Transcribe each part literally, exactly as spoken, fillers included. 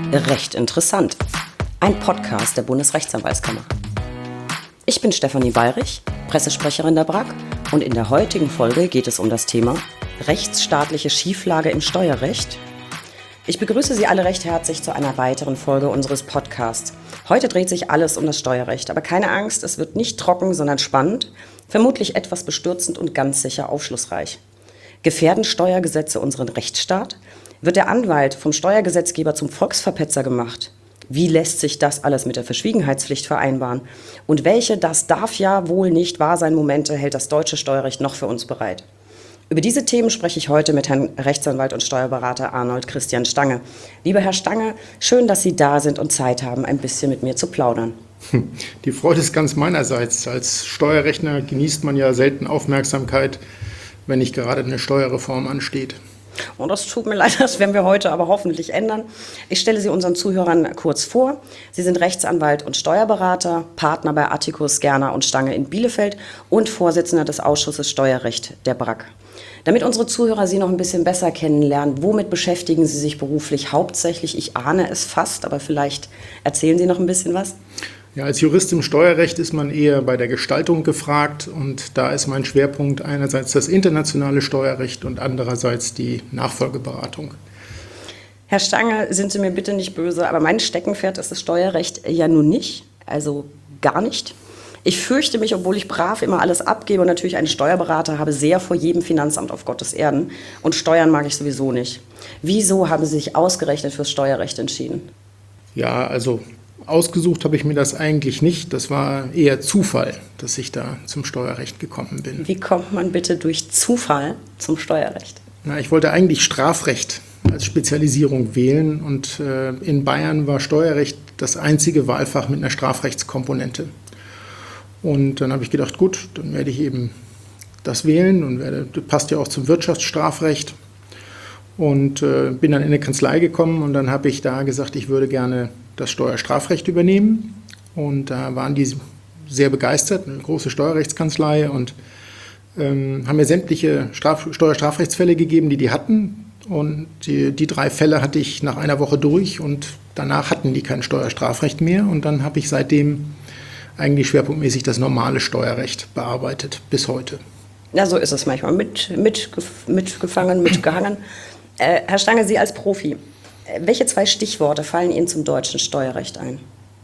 Recht interessant. Ein Podcast der Bundesrechtsanwaltskammer. Ich bin Stefanie Bayrich, Pressesprecherin der B R A K, und in der heutigen Folge geht es um das Thema rechtsstaatliche Schieflage im Steuerrecht. Ich begrüße Sie alle recht herzlich zu einer weiteren Folge unseres Podcasts. Heute dreht sich alles um das Steuerrecht, aber keine Angst, es wird nicht trocken, sondern spannend, vermutlich etwas bestürzend und ganz sicher aufschlussreich. Gefährden Steuergesetze unseren Rechtsstaat? Wird der Anwalt vom Steuergesetzgeber zum Volksverpetzer gemacht? Wie lässt sich das alles mit der Verschwiegenheitspflicht vereinbaren? Und welche das darf ja wohl nicht wahr sein Momente hält das deutsche Steuerrecht noch für uns bereit? Über diese Themen spreche ich heute mit Herrn Rechtsanwalt und Steuerberater Arnold Christian Stange. Lieber Herr Stange, schön, dass Sie da sind und Zeit haben, ein bisschen mit mir zu plaudern. Die Freude ist ganz meinerseits. Als Steuerrechner genießt man ja selten Aufmerksamkeit, wenn nicht gerade eine Steuerreform ansteht. Und das tut mir leid, das werden wir heute aber hoffentlich ändern. Ich stelle Sie unseren Zuhörern kurz vor. Sie sind Rechtsanwalt und Steuerberater, Partner bei Atticus, Gerner und Stange in Bielefeld und Vorsitzender des Ausschusses Steuerrecht der B R A K. Damit unsere Zuhörer Sie noch ein bisschen besser kennenlernen, womit beschäftigen Sie sich beruflich hauptsächlich? Ich ahne es fast, aber vielleicht erzählen Sie noch ein bisschen was. Ja, als Jurist im Steuerrecht ist man eher bei der Gestaltung gefragt, und da ist mein Schwerpunkt einerseits das internationale Steuerrecht und andererseits die Nachfolgeberatung. Herr Stange, sind Sie mir bitte nicht böse, aber mein Steckenpferd ist das Steuerrecht ja nun nicht, also gar nicht. Ich fürchte mich, obwohl ich brav immer alles abgebe und natürlich einen Steuerberater habe, sehr vor jedem Finanzamt auf Gottes Erden, und Steuern mag ich sowieso nicht. Wieso haben Sie sich ausgerechnet fürs Steuerrecht entschieden? Ja, also ausgesucht habe ich mir das eigentlich nicht. Das war eher Zufall, dass ich da zum Steuerrecht gekommen bin. Wie kommt man bitte durch Zufall zum Steuerrecht? Na, ich wollte eigentlich Strafrecht als Spezialisierung wählen, und äh, in Bayern war Steuerrecht das einzige Wahlfach mit einer Strafrechtskomponente. Und dann habe ich gedacht, gut, dann werde ich eben das wählen und werde, das passt ja auch zum Wirtschaftsstrafrecht. Und äh, bin dann in eine Kanzlei gekommen, und dann habe ich da gesagt, ich würde gerne das Steuerstrafrecht übernehmen. Und da waren die sehr begeistert, eine große Steuerrechtskanzlei, und ähm, haben mir sämtliche Straf- Steuerstrafrechtsfälle gegeben, die die hatten. Und die, die drei Fälle hatte ich nach einer Woche durch, und danach hatten die kein Steuerstrafrecht mehr. Und dann habe ich seitdem eigentlich schwerpunktmäßig das normale Steuerrecht bearbeitet, bis heute. Ja, so ist es manchmal, mit, mit, mitgefangen, mitgehangen. Äh, Herr Stange, Sie als Profi, welche zwei Stichworte fallen Ihnen zum deutschen Steuerrecht ein?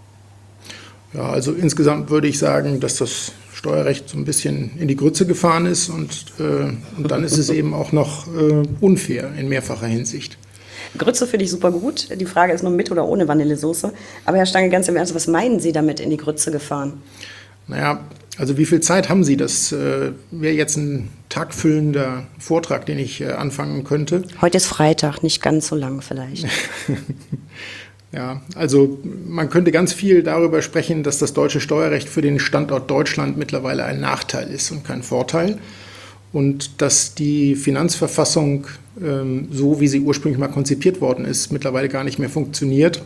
Ja, also insgesamt würde ich sagen, dass das Steuerrecht so ein bisschen in die Grütze gefahren ist, und, äh, und dann ist es eben auch noch äh, unfair in mehrfacher Hinsicht. Grütze finde ich super gut. Die Frage ist nur mit oder ohne Vanillesoße. Aber Herr Stange, ganz im Ernst, was meinen Sie damit in die Grütze gefahren? Naja, also wie viel Zeit haben Sie? Das äh, wäre jetzt ein tagfüllender Vortrag, den ich äh, anfangen könnte. Heute ist Freitag, nicht ganz so lang vielleicht. Ja, also man könnte ganz viel darüber sprechen, dass das deutsche Steuerrecht für den Standort Deutschland mittlerweile ein Nachteil ist und kein Vorteil. Und dass die Finanzverfassung, ähm, so wie sie ursprünglich mal konzipiert worden ist, mittlerweile gar nicht mehr funktioniert.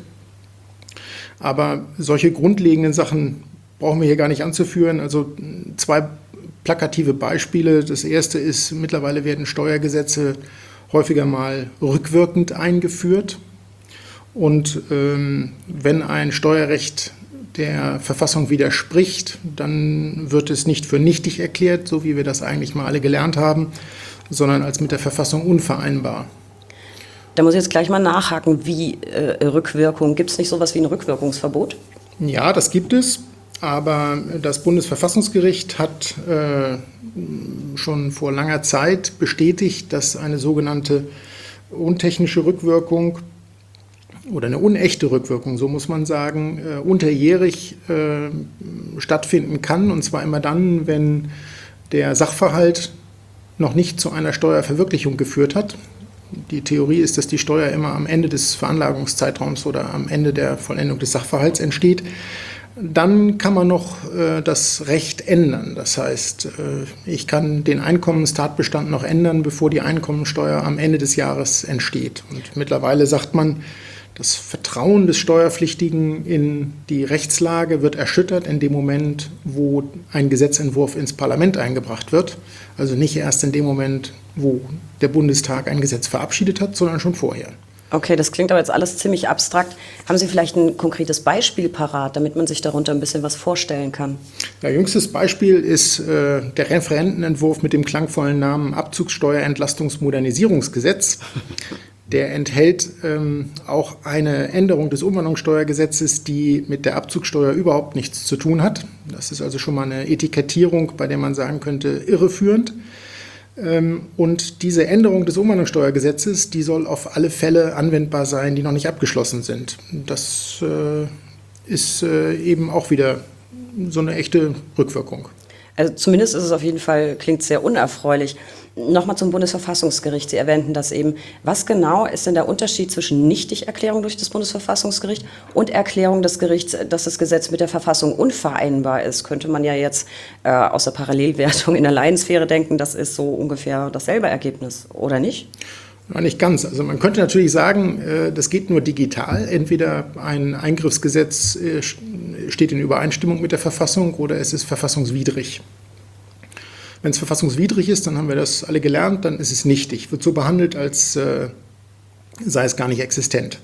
Aber solche grundlegenden Sachen brauchen wir hier gar nicht anzuführen. Also zwei plakative Beispiele. Das erste ist, mittlerweile werden Steuergesetze häufiger mal rückwirkend eingeführt. Und ähm, wenn ein Steuerrecht der Verfassung widerspricht, dann wird es nicht für nichtig erklärt, so wie wir das eigentlich mal alle gelernt haben, sondern als mit der Verfassung unvereinbar. Da muss ich jetzt gleich mal nachhaken, wie äh, Rückwirkung. Gibt es nicht sowas wie ein Rückwirkungsverbot? Ja, das gibt es, aber das Bundesverfassungsgericht hat äh, schon vor langer Zeit bestätigt, dass eine sogenannte untechnische Rückwirkung oder eine unechte Rückwirkung, so muss man sagen, äh, unterjährig äh, stattfinden kann, und zwar immer dann, wenn der Sachverhalt noch nicht zu einer Steuerverwirklichung geführt hat. Die Theorie ist, dass die Steuer immer am Ende des Veranlagungszeitraums oder am Ende der Vollendung des Sachverhalts entsteht. Dann kann man noch äh, das Recht ändern. Das heißt, äh, ich kann den Einkommenstatbestand noch ändern, bevor die Einkommensteuer am Ende des Jahres entsteht. Und mittlerweile sagt man, das Vertrauen des Steuerpflichtigen in die Rechtslage wird erschüttert in dem Moment, wo ein Gesetzentwurf ins Parlament eingebracht wird. Also nicht erst in dem Moment, wo der Bundestag ein Gesetz verabschiedet hat, sondern schon vorher. Okay, das klingt aber jetzt alles ziemlich abstrakt. Haben Sie vielleicht ein konkretes Beispiel parat, damit man sich darunter ein bisschen was vorstellen kann? Ja, jüngstes Beispiel ist äh, der Referentenentwurf mit dem klangvollen Namen Abzugssteuerentlastungsmodernisierungsgesetz. Der enthält ähm, auch eine Änderung des Umwandlungssteuergesetzes, die mit der Abzugssteuer überhaupt nichts zu tun hat. Das ist also schon mal eine Etikettierung, bei der man sagen könnte, irreführend. Und diese Änderung des Umwandlungssteuergesetzes, die soll auf alle Fälle anwendbar sein, die noch nicht abgeschlossen sind. Das äh, ist äh, eben auch wieder so eine echte Rückwirkung. Also zumindest ist es auf jeden Fall, klingt sehr unerfreulich. Nochmal zum Bundesverfassungsgericht. Sie erwähnten das eben. Was genau ist denn der Unterschied zwischen Nichtigerklärung durch das Bundesverfassungsgericht und Erklärung des Gerichts, dass das Gesetz mit der Verfassung unvereinbar ist? Könnte man ja jetzt äh, aus der Parallelwertung in der Laiensphäre denken, das ist so ungefähr dasselbe Ergebnis, oder nicht? Ja, nicht ganz. Also man könnte natürlich sagen, äh, das geht nur digital. Entweder ein Eingriffsgesetz äh, steht in Übereinstimmung mit der Verfassung oder es ist verfassungswidrig. Wenn es verfassungswidrig ist, dann haben wir das alle gelernt, dann ist es nichtig. Wird so behandelt, als äh, sei es gar nicht existent.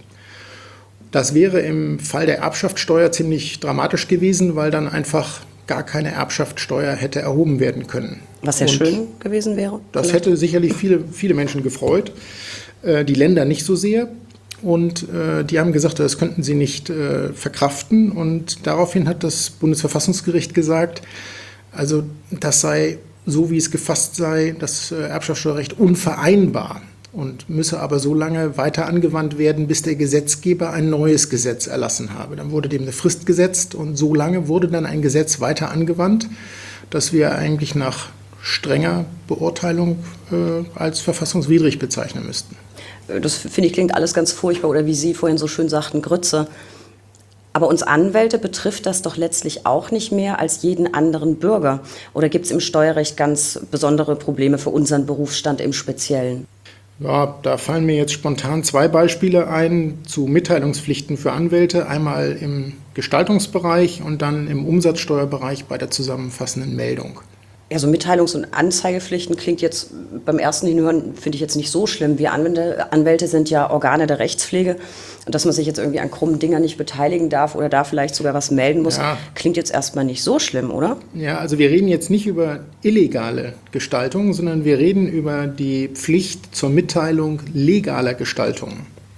Das wäre im Fall der Erbschaftssteuer ziemlich dramatisch gewesen, weil dann einfach gar keine Erbschaftssteuer hätte erhoben werden können. Was sehr Und schön gewesen wäre. Das vielleicht hätte sicherlich viele, viele Menschen gefreut, äh, die Länder nicht so sehr. Und äh, die haben gesagt, das könnten sie nicht äh, verkraften. Und daraufhin hat das Bundesverfassungsgericht gesagt, also das sei, so wie es gefasst sei, das äh, Erbschaftssteuerrecht unvereinbar und müsse aber so lange weiter angewandt werden, bis der Gesetzgeber ein neues Gesetz erlassen habe. Dann wurde dem eine Frist gesetzt und so lange wurde dann ein Gesetz weiter angewandt, das wir eigentlich nach strenger Beurteilung äh, als verfassungswidrig bezeichnen müssten. Das finde ich klingt alles ganz furchtbar oder wie Sie vorhin so schön sagten, Grütze. Aber uns Anwälte betrifft das doch letztlich auch nicht mehr als jeden anderen Bürger. Oder gibt es im Steuerrecht ganz besondere Probleme für unseren Berufsstand im Speziellen? Ja, da fallen mir jetzt spontan zwei Beispiele ein zu Mitteilungspflichten für Anwälte. Einmal im Gestaltungsbereich und dann im Umsatzsteuerbereich bei der zusammenfassenden Meldung. Ja, so Mitteilungs- und Anzeigepflichten klingt jetzt beim ersten Hinhören, finde ich jetzt nicht so schlimm. Wir Anwälte, Anwälte sind ja Organe der Rechtspflege. Und dass man sich jetzt irgendwie an krummen Dingern nicht beteiligen darf oder da vielleicht sogar was melden muss, ja, klingt jetzt erstmal nicht so schlimm, oder? Ja, also wir reden jetzt nicht über illegale Gestaltung, sondern wir reden über die Pflicht zur Mitteilung legaler Gestaltung.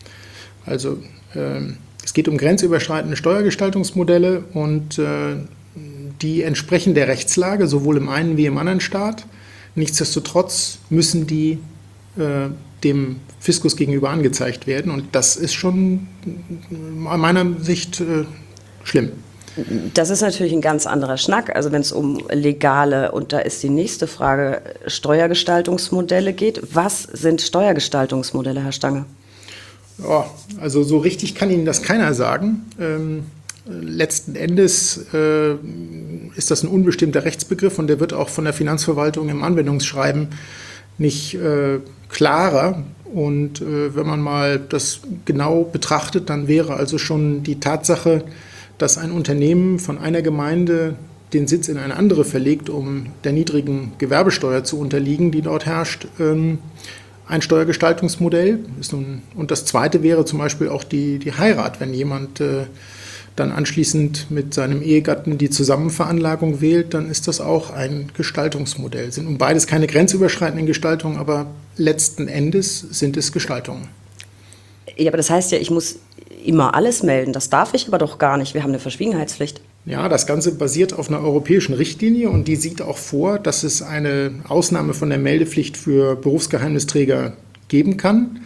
Also äh, es geht um grenzüberschreitende Steuergestaltungsmodelle und äh, die entsprechen der Rechtslage, sowohl im einen wie im anderen Staat. Nichtsdestotrotz müssen die äh, dem Fiskus gegenüber angezeigt werden. Und das ist schon aus meiner Sicht äh, schlimm. Das ist natürlich ein ganz anderer Schnack. Also wenn es um legale, und da ist die nächste Frage, Steuergestaltungsmodelle geht. Was sind Steuergestaltungsmodelle, Herr Stange? Ja, also so richtig kann Ihnen das keiner sagen. Ähm, Letzten Endes äh, ist das ein unbestimmter Rechtsbegriff und der wird auch von der Finanzverwaltung im Anwendungsschreiben nicht äh, klarer. Und äh, wenn man mal das genau betrachtet, dann wäre also schon die Tatsache, dass ein Unternehmen von einer Gemeinde den Sitz in eine andere verlegt, um der niedrigen Gewerbesteuer zu unterliegen, die dort herrscht, ähm, ein Steuergestaltungsmodell. Und das Zweite wäre zum Beispiel auch die, die Heirat, wenn jemand äh, dann anschließend mit seinem Ehegatten die Zusammenveranlagung wählt, dann ist das auch ein Gestaltungsmodell. Sind um beides keine grenzüberschreitenden Gestaltungen, aber letzten Endes sind es Gestaltungen. Ja, aber das heißt ja, ich muss immer alles melden. Das darf ich aber doch gar nicht. Wir haben eine Verschwiegenheitspflicht. Ja, das Ganze basiert auf einer europäischen Richtlinie und die sieht auch vor, dass es eine Ausnahme von der Meldepflicht für Berufsgeheimnisträger geben kann.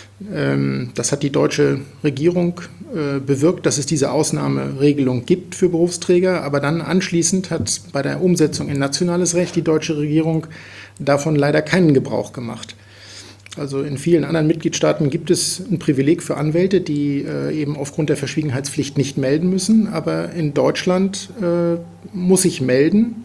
Das hat die deutsche Regierung bewirkt, dass es diese Ausnahmeregelung gibt für Berufsträger. Aber dann anschließend hat bei der Umsetzung in nationales Recht die deutsche Regierung davon leider keinen Gebrauch gemacht. Also in vielen anderen Mitgliedstaaten gibt es ein Privileg für Anwälte, die eben aufgrund der Verschwiegenheitspflicht nicht melden müssen. Aber in Deutschland muss ich melden.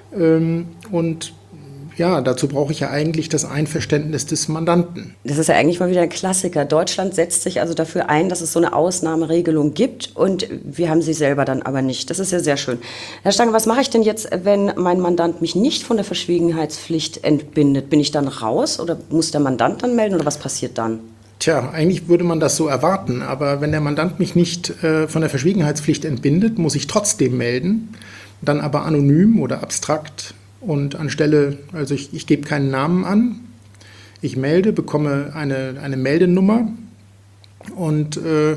Und ja, dazu brauche ich ja eigentlich das Einverständnis des Mandanten. Das ist ja eigentlich mal wieder ein Klassiker. Deutschland setzt sich also dafür ein, dass es so eine Ausnahmeregelung gibt und wir haben sie selber dann aber nicht. Das ist ja sehr schön. Herr Stange, was mache ich denn jetzt, wenn mein Mandant mich nicht von der Verschwiegenheitspflicht entbindet? Bin ich dann raus oder muss der Mandant dann melden oder was passiert dann? Tja, eigentlich würde man das so erwarten, aber wenn der Mandant mich nicht äh, von der Verschwiegenheitspflicht entbindet, muss ich trotzdem melden, dann aber anonym oder abstrakt und anstelle, also ich, ich gebe keinen Namen an, ich melde, bekomme eine, eine Meldenummer und äh,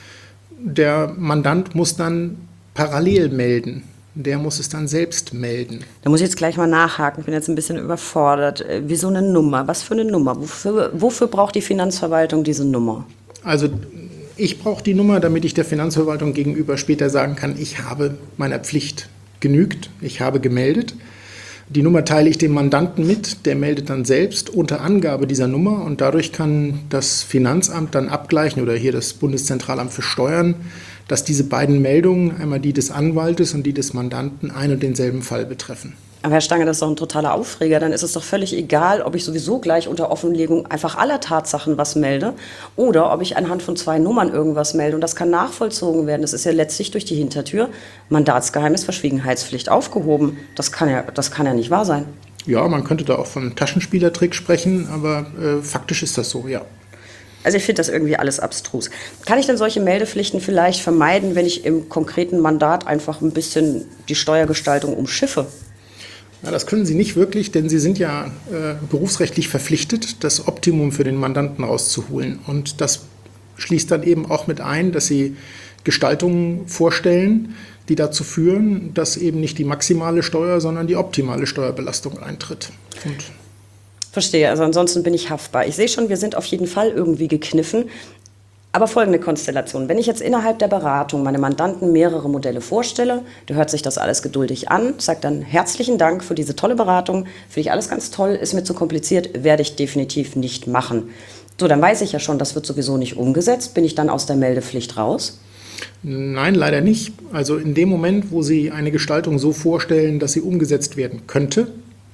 der Mandant muss dann parallel melden. Der muss es dann selbst melden. Da muss ich jetzt gleich mal nachhaken, ich bin jetzt ein bisschen überfordert. Wieso eine Nummer? Was für eine Nummer? Wofür, wofür braucht die Finanzverwaltung diese Nummer? Also ich brauche die Nummer, damit ich der Finanzverwaltung gegenüber später sagen kann, ich habe meiner Pflicht genügt, ich habe gemeldet. Die Nummer teile ich dem Mandanten mit, der meldet dann selbst unter Angabe dieser Nummer und dadurch kann das Finanzamt dann abgleichen oder hier das Bundeszentralamt für Steuern, dass diese beiden Meldungen, einmal die des Anwaltes und die des Mandanten, ein und denselben Fall betreffen. Aber Herr Stange, das ist doch ein totaler Aufreger. Dann ist es doch völlig egal, ob ich sowieso gleich unter Offenlegung einfach aller Tatsachen was melde oder ob ich anhand von zwei Nummern irgendwas melde. Und das kann nachvollzogen werden. Das ist ja letztlich durch die Hintertür Mandatsgeheimnis, Verschwiegenheitspflicht aufgehoben. Das kann ja, das kann ja nicht wahr sein. Ja, man könnte da auch von Taschenspielertrick sprechen, aber äh, faktisch ist das so, ja. Also ich finde das irgendwie alles abstrus. Kann ich denn solche Meldepflichten vielleicht vermeiden, wenn ich im konkreten Mandat einfach ein bisschen die Steuergestaltung umschiffe? Ja, das können Sie nicht wirklich, denn Sie sind ja äh, berufsrechtlich verpflichtet, das Optimum für den Mandanten rauszuholen. Und das schließt dann eben auch mit ein, dass Sie Gestaltungen vorstellen, die dazu führen, dass eben nicht die maximale Steuer, sondern die optimale Steuerbelastung eintritt. Und Verstehe, also ansonsten bin ich haftbar. Ich sehe schon, wir sind auf jeden Fall irgendwie gekniffen. Aber folgende Konstellation. Wenn ich jetzt innerhalb der Beratung meine Mandanten mehrere Modelle vorstelle, der hört sich das alles geduldig an, sagt dann herzlichen Dank für diese tolle Beratung, finde ich alles ganz toll, ist mir zu kompliziert, werde ich definitiv nicht machen. So, dann weiß ich ja schon, das wird sowieso nicht umgesetzt. Bin ich dann aus der Meldepflicht raus? Nein, leider nicht. Also in dem Moment, wo Sie eine Gestaltung so vorstellen, dass sie umgesetzt werden könnte,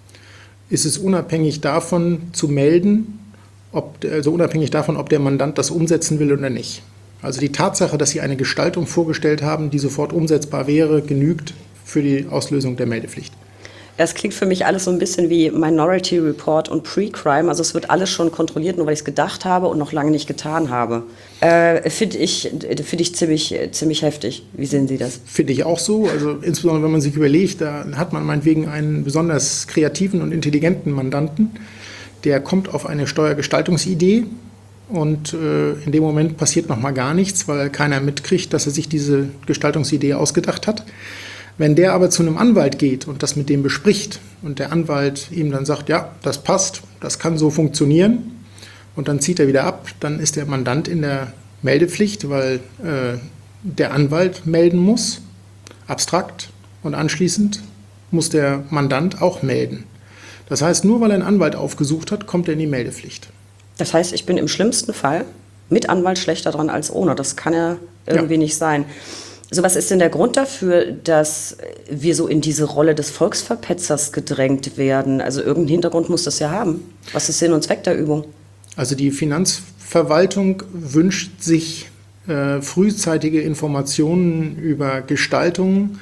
ist es unabhängig davon zu melden, ob, also unabhängig davon, ob der Mandant das umsetzen will oder nicht. Also die Tatsache, dass Sie eine Gestaltung vorgestellt haben, die sofort umsetzbar wäre, genügt für die Auslösung der Meldepflicht. Das klingt für mich alles so ein bisschen wie Minority Report und Pre-Crime. Also es wird alles schon kontrolliert, nur weil ich es gedacht habe und noch lange nicht getan habe. Äh, Finde ich, find ich ziemlich, ziemlich heftig. Wie sehen Sie das? Finde ich auch so. Also insbesondere, wenn man sich überlegt, da hat man meinetwegen einen besonders kreativen und intelligenten Mandanten, der kommt auf eine Steuergestaltungsidee und äh, in dem Moment passiert noch mal gar nichts, weil keiner mitkriegt, dass er sich diese Gestaltungsidee ausgedacht hat. Wenn der aber zu einem Anwalt geht und das mit dem bespricht und der Anwalt ihm dann sagt, ja, das passt, das kann so funktionieren und dann zieht er wieder ab, dann ist der Mandant in der Meldepflicht, weil äh, der Anwalt melden muss, abstrakt, und anschließend muss der Mandant auch melden. Das heißt, nur weil er einen Anwalt aufgesucht hat, kommt er in die Meldepflicht. Das heißt, ich bin im schlimmsten Fall mit Anwalt schlechter dran als ohne. Das kann ja irgendwie ja. nicht sein. So, was ist denn der Grund dafür, dass wir so in diese Rolle des Volksverpetzers gedrängt werden? Also irgendeinen Hintergrund muss das ja haben. Was ist Sinn und Zweck der Übung? Also die Finanzverwaltung wünscht sich äh, frühzeitige Informationen über Gestaltungen,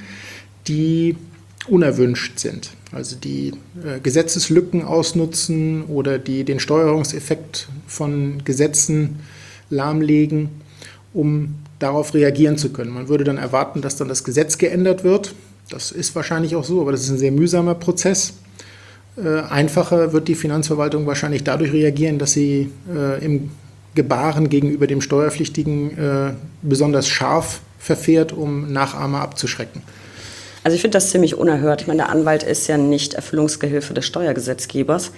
die unerwünscht sind. Also die äh, Gesetzeslücken ausnutzen oder die den Steuerungseffekt von Gesetzen lahmlegen, um darauf reagieren zu können. Man würde dann erwarten, dass dann das Gesetz geändert wird. Das ist wahrscheinlich auch so, aber das ist ein sehr mühsamer Prozess. Äh, einfacher wird die Finanzverwaltung wahrscheinlich dadurch reagieren, dass sie äh, im Gebaren gegenüber dem Steuerpflichtigen äh, besonders scharf verfährt, um Nachahmer abzuschrecken. Also ich finde das ziemlich unerhört. Ich meine, der Anwalt ist ja nicht Erfüllungsgehilfe des Steuergesetzgebers.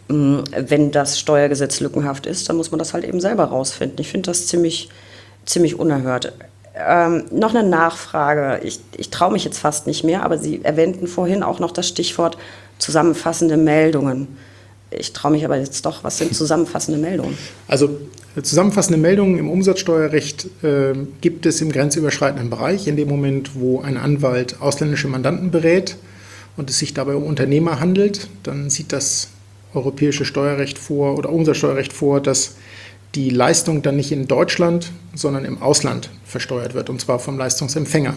Wenn das Steuergesetz lückenhaft ist, dann muss man das halt eben selber rausfinden. Ich finde das ziemlich, ziemlich unerhört. Ähm, noch eine Nachfrage. Ich, ich traue mich jetzt fast nicht mehr, aber Sie erwähnten vorhin auch noch das Stichwort zusammenfassende Meldungen. Ich traue mich aber jetzt doch. Was sind zusammenfassende Meldungen? Also zusammenfassende Meldungen im Umsatzsteuerrecht äh, gibt es im grenzüberschreitenden Bereich. In dem Moment, wo ein Anwalt ausländische Mandanten berät und es sich dabei um Unternehmer handelt, dann sieht das europäische Steuerrecht vor oder Umsatzsteuerrecht vor, dass die Leistung dann nicht in Deutschland, sondern im Ausland versteuert wird, und zwar vom Leistungsempfänger.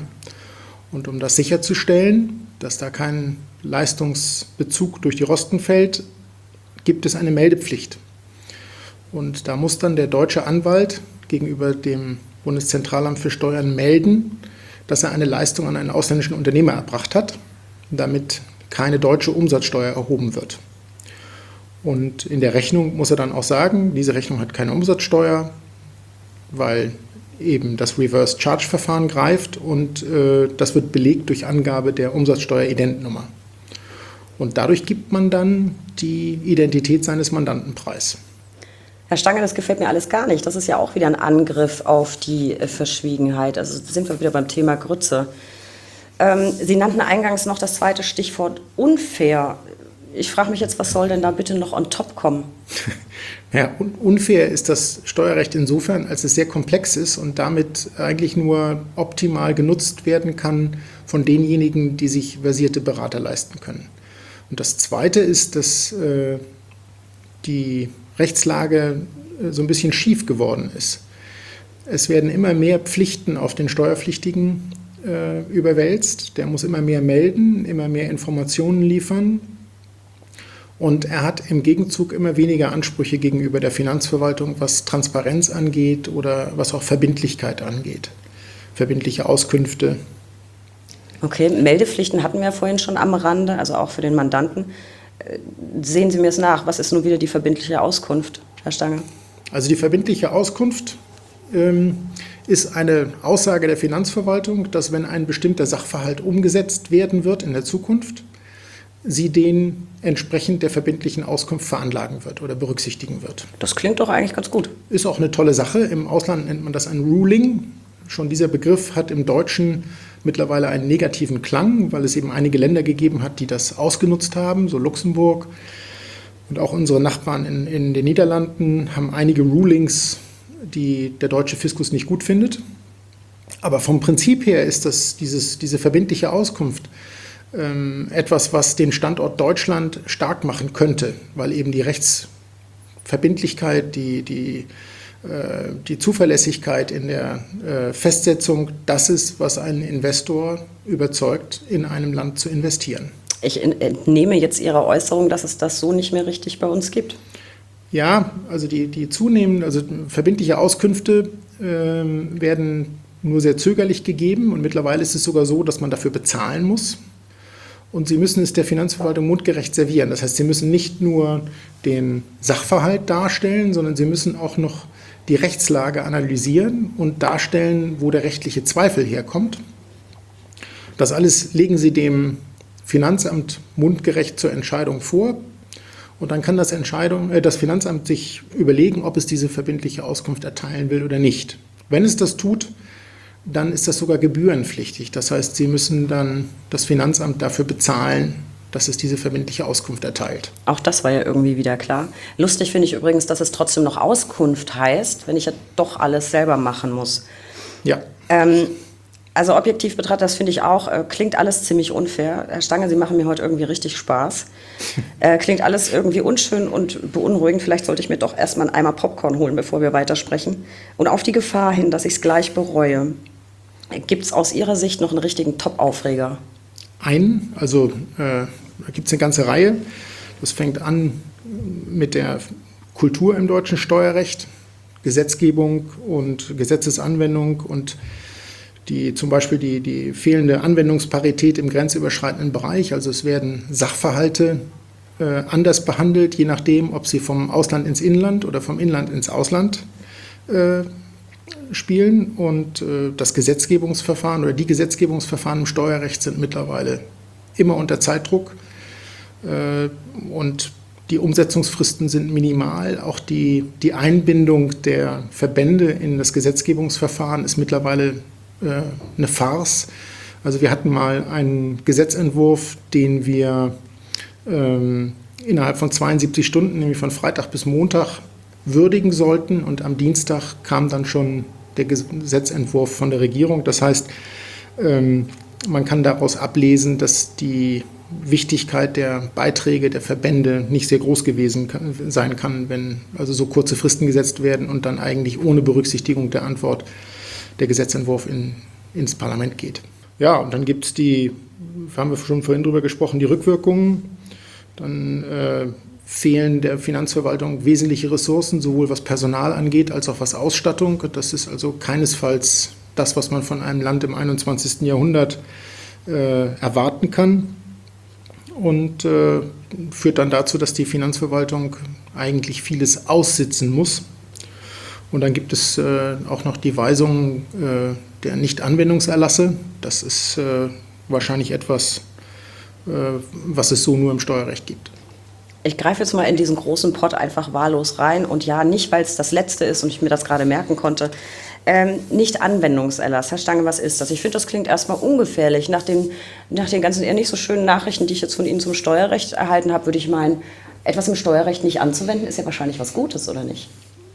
Und um das sicherzustellen, dass da kein Leistungsbezug durch die Rosten fällt, gibt es eine Meldepflicht. Und da muss dann der deutsche Anwalt gegenüber dem Bundeszentralamt für Steuern melden, dass er eine Leistung an einen ausländischen Unternehmer erbracht hat, damit keine deutsche Umsatzsteuer erhoben wird. Und in der Rechnung muss er dann auch sagen, diese Rechnung hat keine Umsatzsteuer, weil eben das Reverse-Charge-Verfahren greift und äh, das wird belegt durch Angabe der Umsatzsteuer-Identnummer. Und dadurch gibt man dann die Identität seines Mandanten preis. Herr Stange, das gefällt mir alles gar nicht. Das ist ja auch wieder ein Angriff auf die äh, Verschwiegenheit. Also sind wir wieder beim Thema Grütze. Ähm, Sie nannten eingangs noch das zweite Stichwort unfair. Ich frage mich jetzt, was soll denn da bitte noch on top kommen? Ja, unfair ist das Steuerrecht insofern, als es sehr komplex ist und damit eigentlich nur optimal genutzt werden kann von denjenigen, die sich versierte Berater leisten können. Und das Zweite ist, dass äh, die Rechtslage äh, so ein bisschen schief geworden ist. Es werden immer mehr Pflichten auf den Steuerpflichtigen äh, überwälzt. Der muss immer mehr melden, immer mehr Informationen liefern. Und er hat im Gegenzug immer weniger Ansprüche gegenüber der Finanzverwaltung, was Transparenz angeht oder was auch Verbindlichkeit angeht. Verbindliche Auskünfte. Okay, Meldepflichten hatten wir ja vorhin schon am Rande, also auch für den Mandanten. Sehen Sie mir es nach, was ist nun wieder die verbindliche Auskunft, Herr Stange? Also die verbindliche Auskunft ähm, ist eine Aussage der Finanzverwaltung, dass wenn ein bestimmter Sachverhalt umgesetzt werden wird in der Zukunft, sie den entsprechend der verbindlichen Auskunft veranlagen wird oder berücksichtigen wird. Das klingt doch eigentlich ganz gut. Ist auch eine tolle Sache. Im Ausland nennt man das ein Ruling. Schon dieser Begriff hat im Deutschen mittlerweile einen negativen Klang, weil es eben einige Länder gegeben hat, die das ausgenutzt haben, so Luxemburg. Und auch unsere Nachbarn in, in den Niederlanden haben einige Rulings, die der deutsche Fiskus nicht gut findet. Aber vom Prinzip her ist das, dieses, diese verbindliche Auskunft ähm, etwas, was den Standort Deutschland stark machen könnte, weil eben die Rechtsverbindlichkeit, die, die die Zuverlässigkeit in der Festsetzung das ist, was einen Investor überzeugt, in einem Land zu investieren. Ich entnehme jetzt Ihrer Äußerung, dass es das so nicht mehr richtig bei uns gibt. Ja, also die, die zunehmend, also verbindliche Auskünfte äh, werden nur sehr zögerlich gegeben und mittlerweile ist es sogar so, dass man dafür bezahlen muss. Und Sie müssen es der Finanzverwaltung mundgerecht servieren. Das heißt, Sie müssen nicht nur den Sachverhalt darstellen, sondern Sie müssen auch noch die Rechtslage analysieren und darstellen, wo der rechtliche Zweifel herkommt. Das alles legen Sie dem Finanzamt mundgerecht zur Entscheidung vor. Und dann kann das, Entscheidung, äh, das Finanzamt sich überlegen, ob es diese verbindliche Auskunft erteilen will oder nicht. Wenn es das tut, dann ist das sogar gebührenpflichtig. Das heißt, Sie müssen dann das Finanzamt dafür bezahlen, dass es diese verbindliche Auskunft erteilt. Auch das war ja irgendwie wieder klar. Lustig finde ich übrigens, dass es trotzdem noch Auskunft heißt, wenn ich ja doch alles selber machen muss. Ja. Ähm, also objektiv betrachtet, das finde ich auch, äh, klingt alles ziemlich unfair. Herr Stange, Sie machen mir heute irgendwie richtig Spaß. Äh, klingt alles irgendwie unschön und beunruhigend. Vielleicht sollte ich mir doch erstmal einen Eimer Popcorn holen, bevor wir weitersprechen. Und auf die Gefahr hin, dass ich es gleich bereue, gibt es aus Ihrer Sicht noch einen richtigen Top-Aufreger? Einen, also äh, da gibt es eine ganze Reihe. Das fängt an mit der Kultur im deutschen Steuerrecht, Gesetzgebung und Gesetzesanwendung und die, zum Beispiel die, die fehlende Anwendungsparität im grenzüberschreitenden Bereich. Also es werden Sachverhalte äh, anders behandelt, je nachdem, ob sie vom Ausland ins Inland oder vom Inland ins Ausland äh, spielen. Und äh, das Gesetzgebungsverfahren oder die Gesetzgebungsverfahren im Steuerrecht sind mittlerweile immer unter Zeitdruck. Äh, und die Umsetzungsfristen sind minimal. Auch die, die Einbindung der Verbände in das Gesetzgebungsverfahren ist mittlerweile äh, eine Farce. Also wir hatten mal einen Gesetzentwurf, den wir ähm, innerhalb von zweiundsiebzig Stunden, nämlich von Freitag bis Montag, würdigen sollten. Und am Dienstag kam dann schon der Gesetzentwurf von der Regierung. Das heißt, ähm, man kann daraus ablesen, dass die Wichtigkeit der Beiträge der Verbände nicht sehr groß gewesen kann, sein kann, wenn also so kurze Fristen gesetzt werden und dann eigentlich ohne Berücksichtigung der Antwort der Gesetzentwurf in, ins Parlament geht. Ja, und dann gibt es die, haben wir schon vorhin drüber gesprochen, die Rückwirkungen. Dann äh, fehlen der Finanzverwaltung wesentliche Ressourcen, sowohl was Personal angeht, als auch was Ausstattung. Das ist also keinesfalls das, was man von einem Land im einundzwanzigsten Jahrhundert äh, erwarten kann. Und äh, führt dann dazu, dass die Finanzverwaltung eigentlich vieles aussitzen muss. Und dann gibt es äh, auch noch die Weisung äh, der Nichtanwendungserlasse. Das ist äh, wahrscheinlich etwas, äh, was es so nur im Steuerrecht gibt. Ich greife jetzt mal in diesen großen Pott einfach wahllos rein. Und ja, nicht, weil es das Letzte ist und ich mir das gerade merken konnte. Ähm, nicht Anwendungserlass. Herr Stange, was ist das? Ich finde, das klingt erstmal ungefährlich. Nach den, nach den ganzen eher nicht so schönen Nachrichten, die ich jetzt von Ihnen zum Steuerrecht erhalten habe, würde ich meinen, etwas im Steuerrecht nicht anzuwenden, ist ja wahrscheinlich was Gutes, oder nicht?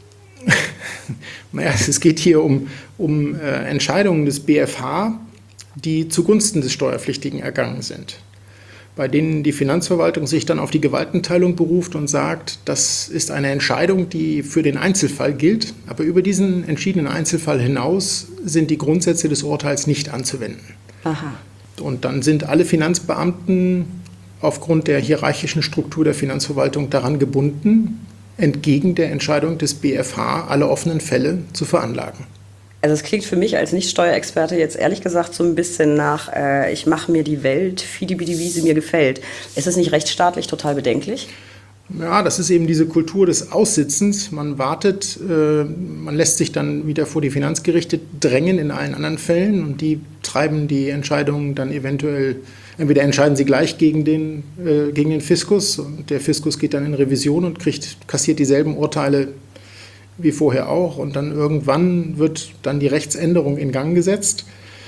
Naja, es geht hier um, um äh, Entscheidungen des B F H, die zugunsten des Steuerpflichtigen ergangen sind, bei denen die Finanzverwaltung sich dann auf die Gewaltenteilung beruft und sagt, das ist eine Entscheidung, die für den Einzelfall gilt, aber über diesen entschiedenen Einzelfall hinaus sind die Grundsätze des Urteils nicht anzuwenden. Aha. Und dann sind alle Finanzbeamten aufgrund der hierarchischen Struktur der Finanzverwaltung daran gebunden, entgegen der Entscheidung des B F H alle offenen Fälle zu veranlagen. Also es klingt für mich als Nicht-Steuerexperte jetzt ehrlich gesagt so ein bisschen nach, äh, ich mache mir die Welt, fidibidi, wie sie mir gefällt. Ist es nicht rechtsstaatlich total bedenklich? Ja, das ist eben diese Kultur des Aussitzens. Man wartet, äh, man lässt sich dann wieder vor die Finanzgerichte drängen in allen anderen Fällen und die treiben die Entscheidungen dann eventuell, entweder entscheiden sie gleich gegen den, äh, gegen den Fiskus und der Fiskus geht dann in Revision und kriegt, kassiert dieselben Urteile wie vorher auch und dann irgendwann wird dann die Rechtsänderung in Gang gesetzt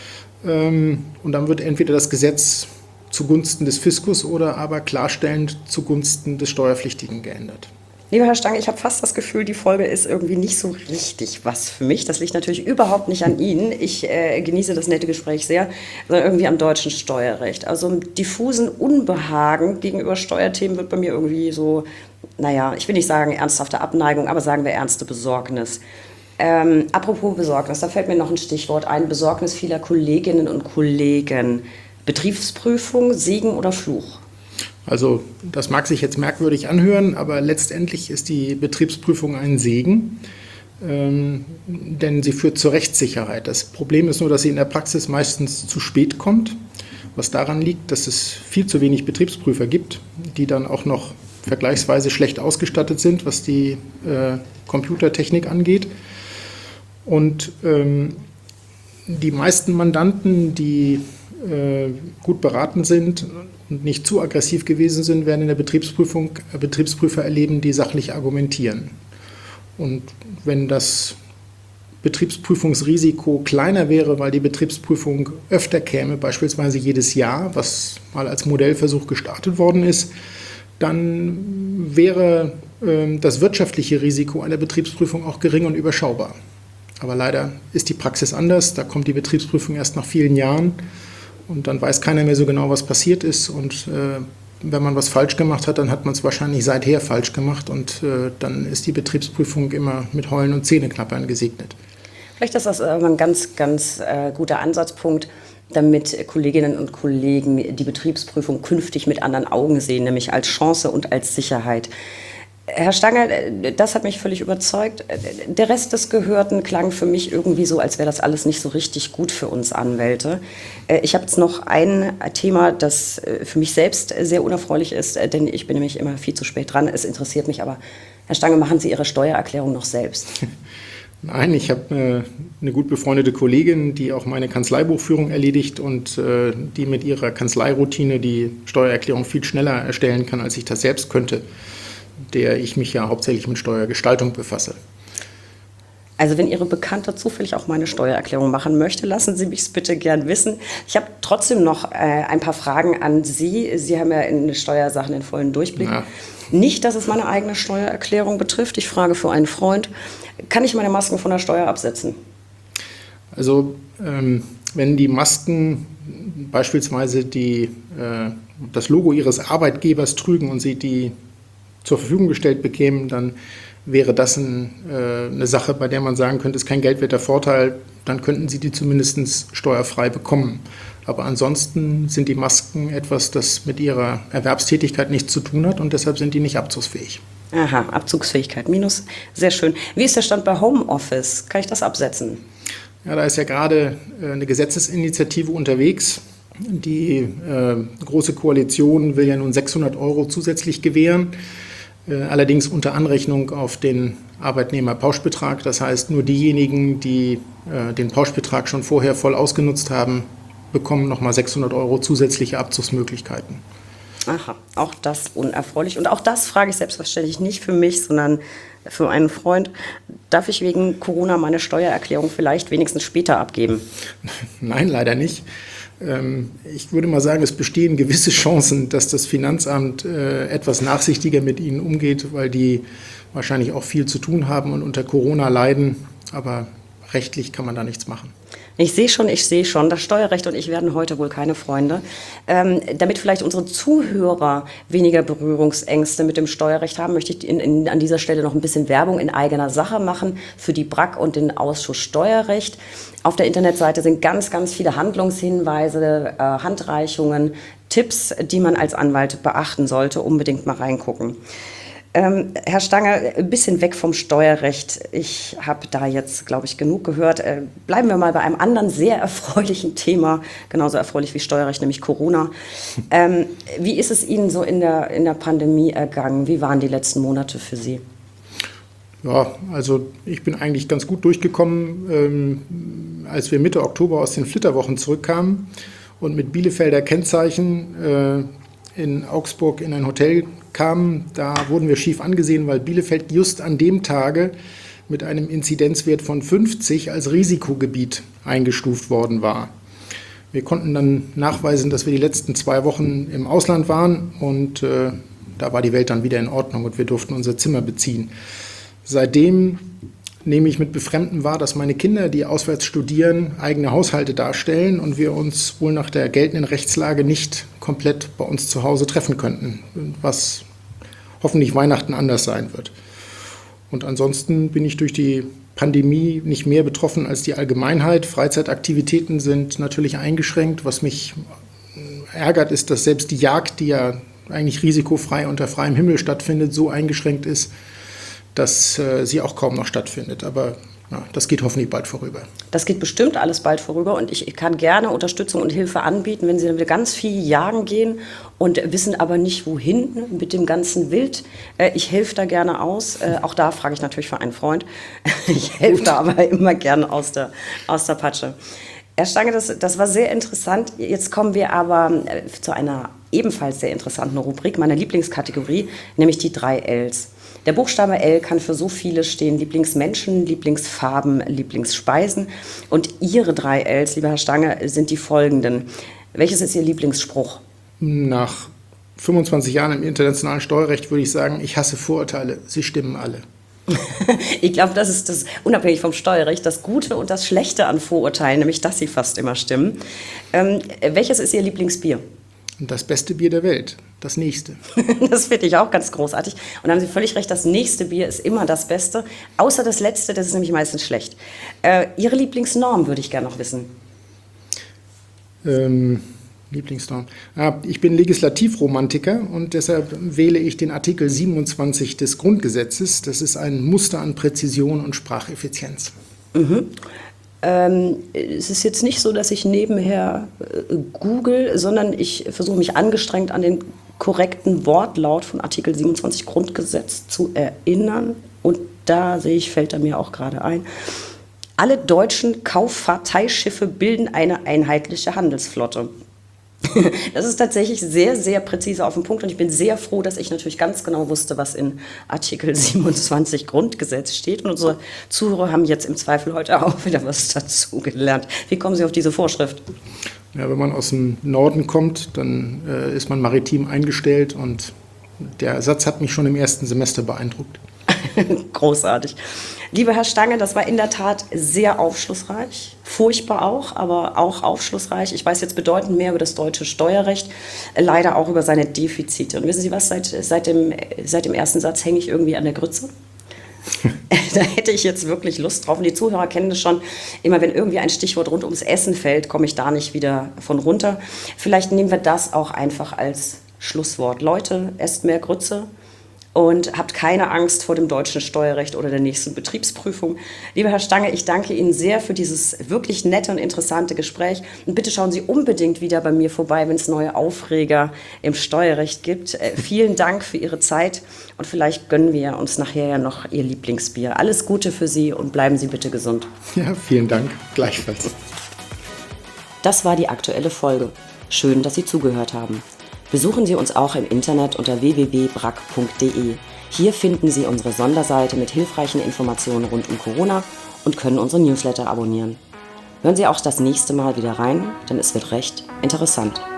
ähm, und dann wird entweder das Gesetz zugunsten des Fiskus oder aber klarstellend zugunsten des Steuerpflichtigen geändert. Lieber Herr Stange, ich habe fast das Gefühl, die Folge ist irgendwie nicht so richtig was für mich. Das liegt natürlich überhaupt nicht an Ihnen. Ich äh, genieße das nette Gespräch sehr, sondern irgendwie am deutschen Steuerrecht. Also ein diffusen Unbehagen gegenüber Steuerthemen wird bei mir irgendwie so, naja, ich will nicht sagen ernsthafte Abneigung, aber sagen wir ernste Besorgnis. Ähm, apropos Besorgnis, da fällt mir noch ein Stichwort ein, Besorgnis vieler Kolleginnen und Kollegen. Betriebsprüfung, Segen oder Fluch? Also das mag sich jetzt merkwürdig anhören, aber letztendlich ist die Betriebsprüfung ein Segen, ähm, denn sie führt zur Rechtssicherheit. Das Problem ist nur, dass sie in der Praxis meistens zu spät kommt, was daran liegt, dass es viel zu wenig Betriebsprüfer gibt, die dann auch noch vergleichsweise schlecht ausgestattet sind, was die äh, Computertechnik angeht. Und ähm, die meisten Mandanten, die äh, gut beraten sind und nicht zu aggressiv gewesen sind, werden in der Betriebsprüfung äh, Betriebsprüfer erleben, die sachlich argumentieren. Und wenn das Betriebsprüfungsrisiko kleiner wäre, weil die Betriebsprüfung öfter käme, beispielsweise jedes Jahr, was mal als Modellversuch gestartet worden ist, dann wäre äh, das wirtschaftliche Risiko einer Betriebsprüfung auch gering und überschaubar. Aber leider ist die Praxis anders. Da kommt die Betriebsprüfung erst nach vielen Jahren und dann weiß keiner mehr so genau, was passiert ist. Und äh, wenn man was falsch gemacht hat, dann hat man es wahrscheinlich seither falsch gemacht und äh, dann ist die Betriebsprüfung immer mit Heulen und Zähneknappern gesegnet. Vielleicht ist das aber ein ganz, ganz äh, guter Ansatzpunkt, damit Kolleginnen und Kollegen die Betriebsprüfung künftig mit anderen Augen sehen, nämlich als Chance und als Sicherheit. Herr Stange, das hat mich völlig überzeugt. Der Rest des Gehörten klang für mich irgendwie so, als wäre das alles nicht so richtig gut für uns Anwälte. Ich habe jetzt noch ein Thema, das für mich selbst sehr unerfreulich ist, denn ich bin nämlich immer viel zu spät dran. Es interessiert mich aber. Herr Stange, machen Sie Ihre Steuererklärung noch selbst? Nein, ich habe äh, eine gut befreundete Kollegin, die auch meine Kanzleibuchführung erledigt und äh, die mit ihrer Kanzleiroutine die Steuererklärung viel schneller erstellen kann, als ich das selbst könnte, der ich mich ja hauptsächlich mit Steuergestaltung befasse. Also wenn Ihre Bekannte zufällig auch meine Steuererklärung machen möchte, lassen Sie mich es bitte gern wissen. Ich habe trotzdem noch äh, ein paar Fragen an Sie. Sie haben ja in den Steuersachen den vollen Durchblick. Ja. Nicht, dass es meine eigene Steuererklärung betrifft. Ich frage für einen Freund. Kann ich meine Masken von der Steuer absetzen? Also ähm, wenn die Masken beispielsweise die, äh, das Logo Ihres Arbeitgebers trügen und Sie die zur Verfügung gestellt bekämen, dann wäre das ein, äh, eine Sache, bei der man sagen könnte, ist kein geldwerter Vorteil, dann könnten Sie die zumindest steuerfrei bekommen. Aber ansonsten sind die Masken etwas, das mit Ihrer Erwerbstätigkeit nichts zu tun hat und deshalb sind die nicht abzugsfähig. Aha, Abzugsfähigkeit minus, sehr schön. Wie ist der Stand bei Homeoffice? Kann ich das absetzen? Ja, da ist ja gerade eine Gesetzesinitiative unterwegs. Die äh, Große Koalition will ja nun sechshundert Euro zusätzlich gewähren, äh, allerdings unter Anrechnung auf den Arbeitnehmerpauschbetrag. Das heißt, nur diejenigen, die äh, den Pauschbetrag schon vorher voll ausgenutzt haben, bekommen nochmal sechshundert Euro zusätzliche Abzugsmöglichkeiten. Aha, auch das unerfreulich. Und auch das frage ich selbstverständlich nicht für mich, sondern für einen Freund. Darf ich wegen Corona meine Steuererklärung vielleicht wenigstens später abgeben? Nein, leider nicht. Ich würde mal sagen, es bestehen gewisse Chancen, dass das Finanzamt etwas nachsichtiger mit Ihnen umgeht, weil die wahrscheinlich auch viel zu tun haben und unter Corona leiden. Aber rechtlich kann man da nichts machen. Ich sehe schon, ich sehe schon, das Steuerrecht und ich werden heute wohl keine Freunde. Ähm, damit vielleicht unsere Zuhörer weniger Berührungsängste mit dem Steuerrecht haben, möchte ich in, in, an dieser Stelle noch ein bisschen Werbung in eigener Sache machen für die B R A K und den Ausschuss Steuerrecht. Auf der Internetseite sind ganz, ganz viele Handlungshinweise, äh, Handreichungen, Tipps, die man als Anwalt beachten sollte. Unbedingt mal reingucken. Ähm, Herr Stange, ein bisschen weg vom Steuerrecht. Ich habe da jetzt, glaube ich, genug gehört. Äh, bleiben wir mal bei einem anderen sehr erfreulichen Thema, genauso erfreulich wie Steuerrecht, nämlich Corona. Ähm, wie ist es Ihnen so in der, in der Pandemie ergangen? Wie waren die letzten Monate für Sie? Ja, also ich bin eigentlich ganz gut durchgekommen, ähm, als wir Mitte Oktober aus den Flitterwochen zurückkamen und mit Bielefelder Kennzeichen äh, in Augsburg in ein Hotel kamen. Da wurden wir schief angesehen, weil Bielefeld just an dem Tage mit einem Inzidenzwert von fünfzig als Risikogebiet eingestuft worden war. Wir konnten dann nachweisen, dass wir die letzten zwei Wochen im Ausland waren und äh, da war die Welt dann wieder in Ordnung und wir durften unser Zimmer beziehen. Seitdem nehme ich mit Befremden wahr, dass meine Kinder, die auswärts studieren, eigene Haushalte darstellen und wir uns wohl nach der geltenden Rechtslage nicht komplett bei uns zu Hause treffen könnten, was hoffentlich Weihnachten anders sein wird. Und ansonsten bin ich durch die Pandemie nicht mehr betroffen als die Allgemeinheit. Freizeitaktivitäten sind natürlich eingeschränkt. Was mich ärgert, ist, dass selbst die Jagd, die ja eigentlich risikofrei unter freiem Himmel stattfindet, so eingeschränkt ist, dass äh, sie auch kaum noch stattfindet. Aber ja, das geht hoffentlich bald vorüber. Das geht bestimmt alles bald vorüber und ich kann gerne Unterstützung und Hilfe anbieten, wenn Sie dann wieder ganz viel jagen gehen und wissen aber nicht, wohin mit dem ganzen Wild. Äh, ich helfe da gerne aus. Äh, auch da frage ich natürlich für einen Freund. Ich helfe da aber immer gerne aus der, aus der Patsche. Herr Stange, das, das war sehr interessant. Jetzt kommen wir aber äh, zu einer ebenfalls sehr interessanten Rubrik, meiner Lieblingskategorie, nämlich die drei Ls. Der Buchstabe L kann für so viele stehen: Lieblingsmenschen, Lieblingsfarben, Lieblingsspeisen. Und Ihre drei Ls, lieber Herr Stange, sind die folgenden. Welches ist Ihr Lieblingsspruch? Nach fünfundzwanzig Jahren im internationalen Steuerrecht würde ich sagen, ich hasse Vorurteile, sie stimmen alle. Ich glaube, das ist das, unabhängig vom Steuerrecht, das Gute und das Schlechte an Vorurteilen, nämlich dass sie fast immer stimmen. Ähm, welches ist Ihr Lieblingsbier? Das beste Bier der Welt, das nächste. Das finde ich auch ganz großartig. Und da haben Sie völlig recht, das nächste Bier ist immer das Beste. Außer das letzte, das ist nämlich meistens schlecht. Äh, Ihre Lieblingsnorm würde ich gerne noch wissen. Ähm, Lieblingsnorm. Ah, ich bin Legislativromantiker und deshalb wähle ich den Artikel siebenundzwanzig des Grundgesetzes. Das ist ein Muster an Präzision und Spracheffizienz. Mhm. Ähm, es ist jetzt nicht so, dass ich nebenher äh, google, sondern ich versuche mich angestrengt an den korrekten Wortlaut von Artikel siebenundzwanzig Grundgesetz zu erinnern. Und da sehe ich, fällt er mir auch gerade ein. Alle deutschen Kauffahrteischiffe bilden eine einheitliche Handelsflotte. Das ist tatsächlich sehr, sehr präzise auf den Punkt und ich bin sehr froh, dass ich natürlich ganz genau wusste, was in Artikel siebenundzwanzig Grundgesetz steht. Und unsere Zuhörer haben jetzt im Zweifel heute auch wieder was dazu gelernt. Wie kommen Sie auf diese Vorschrift? Ja, wenn man aus dem Norden kommt, dann äh, ist man maritim eingestellt und der Satz hat mich schon im ersten Semester beeindruckt. Großartig. Lieber Herr Stange, das war in der Tat sehr aufschlussreich, furchtbar auch, aber auch aufschlussreich. Ich weiß jetzt bedeutend mehr über das deutsche Steuerrecht, leider auch über seine Defizite. Und wissen Sie was, seit, seit, dem, seit dem ersten Satz hänge ich irgendwie an der Grütze. Da hätte ich jetzt wirklich Lust drauf. Und die Zuhörer kennen das schon. Immer wenn irgendwie ein Stichwort rund ums Essen fällt, komme ich da nicht wieder von runter. Vielleicht nehmen wir das auch einfach als Schlusswort. Leute, esst mehr Grütze. Und habt keine Angst vor dem deutschen Steuerrecht oder der nächsten Betriebsprüfung. Lieber Herr Stange, ich danke Ihnen sehr für dieses wirklich nette und interessante Gespräch. Und bitte schauen Sie unbedingt wieder bei mir vorbei, wenn es neue Aufreger im Steuerrecht gibt. Äh, vielen Dank für Ihre Zeit und vielleicht gönnen wir uns nachher ja noch Ihr Lieblingsbier. Alles Gute für Sie und bleiben Sie bitte gesund. Ja, vielen Dank. Gleichfalls. Das war die aktuelle Folge. Schön, dass Sie zugehört haben. Besuchen Sie uns auch im Internet unter w w w punkt brack punkt d e. Hier finden Sie unsere Sonderseite mit hilfreichen Informationen rund um Corona und können unsere Newsletter abonnieren. Hören Sie auch das nächste Mal wieder rein, denn es wird recht interessant.